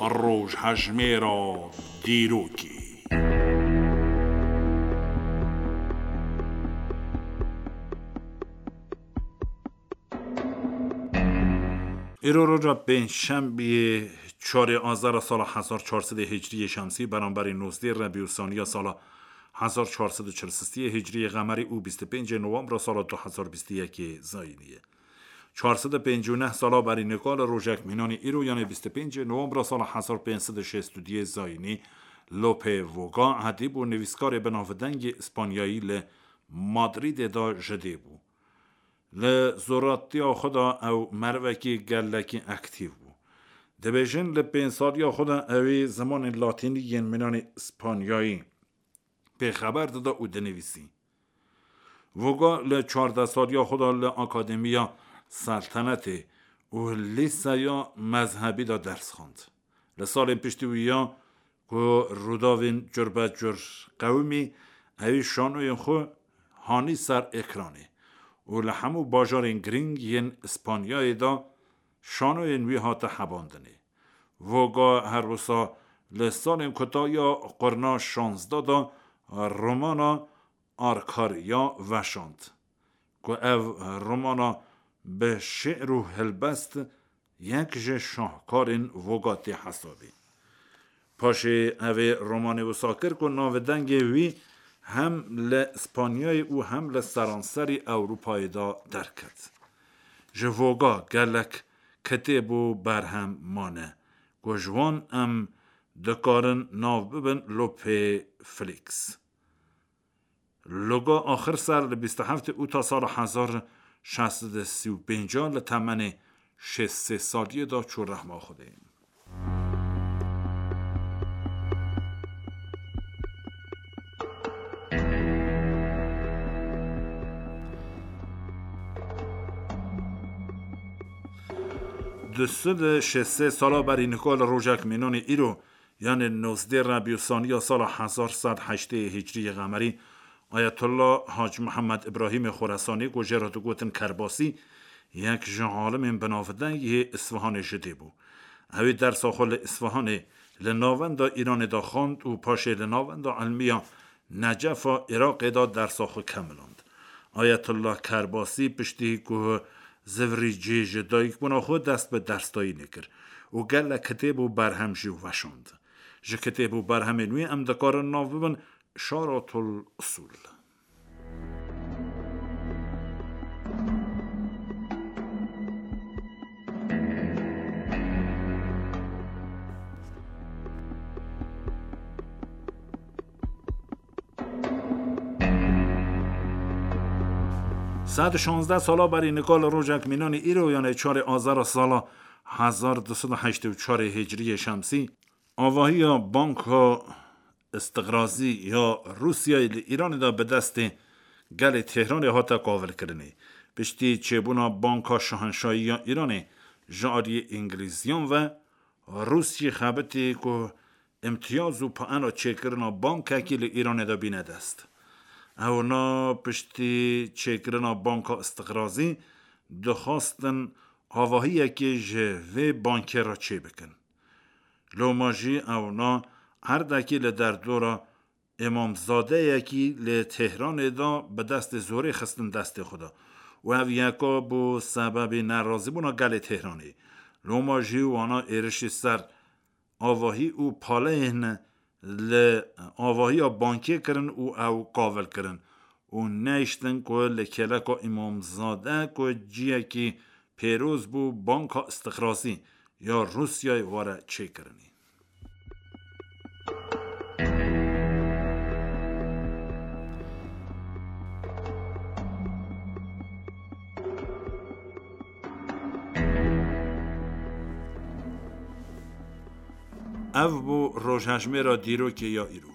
روژهژمێرە دیروکی. ایرو روژا پنجشنبه 4 آذر سال 1400 هجری شمسی برابر 19 ربیع الثانی سال 1443 هجری قمری او 25 نوامبر سال 2021 زاینیه. 459 سال برای نقال روژک مینانی ایرو یعنی 25 نوامبر سال 1562 زاینی لوپه ووگا ادیب و نویسکار بناودنگ اسپانیایی ل مادرید دا جده بو. ل زوراتیا خدا او مروکی گلکی اکتیو بو. دبیجن ل 5 سالیا خدا اوی زمان لاتینی ین مینانی اسپانیایی به خبر دادا او دنویسی. ووگا ل 14 سالیا خدا ل اکادمیا سلطنت و لیسایا مذهبی دا درس خواند. لسال پشتیویا که روداوین جربجر قومی اوی شانوی خو هانی سر اکرانه و لحمو باجارین گرینگ ین اسپانیای دا شانوی وی هات حباندنه. ووگا هر وسا لسال کتایا قرنا 16 دا رومانا آرکاریا وشاند که او رومانا به شعر و هلبست یک شاهکارین وگاتی حسابی. پاشه اوه رومان و ساکر که ناودنگ وی هم لاسپانیای او هم لسرانسری اروپای دا درکد. جوگا گلک کتب و برهم مانه. گجوان ام دکارن ناو ببن لوپه فلیکس. لوگا آخر سر 27 او تا سال 1635 لتمن 6 سالیه دا چون رحمه خوده ایم. دسته 6 سالا برای نکال روژک مینان ایرو یعنی 19 ربیع الثانی سال 1108 هجری قمری آیت الله حاج محمد ابراهیم خراسانی گوجرات گوتن کرباسی یک عالم بناودنگ اصفهان شده بود. اوی در ساحل اصفهان لناوند ایران دا خواند و پاشه لناوند علمیا نجف عراق دا در ساحل کملاند. آیت الله کرباسی پشتی که زوری جیج دایک بنا خود دست به درستایی نکر و گل کتب و برهم جیو وشاند. جه کتب و برهم نوی امدکار ناو ببن شارات الاصول. ساعت 16 سالا برای نکال روژک مینان ایرو یعنی 4 آذر سال 1284 هجری شمسی آواهی یا بانک استقراضی یا روسیه ایران دا به دست گل تهران هاتا قابل کرنه. پشتی چبونا بانک شاهنشاهی یا ایران جاری انگلیزیان و روسیه خبتی که امتیاز و پاانا چکرنا بانک اکیل ایران دا بینه دست. اونا پشتی چکرنا بانک استقراضی دخواستن آواهی که جوه بانک را چه بکن. لوماجی اونا هر دکی در دورا امامزاده یکی لتهران دا به دست زوره خستن دست خدا و او یکا بو سبب نرازی بونا گل تهرانی لوماجی وانا ایرشی سر آواهی او پاله آواهی بانکی کرن او قاول کرن و نیشتن که لکلکا امامزاده که جیه که پیروز بو بانک استقراضی یا روسیای واره چه کرنی. او بو روژهژمێرە دیروکی یا ایرو.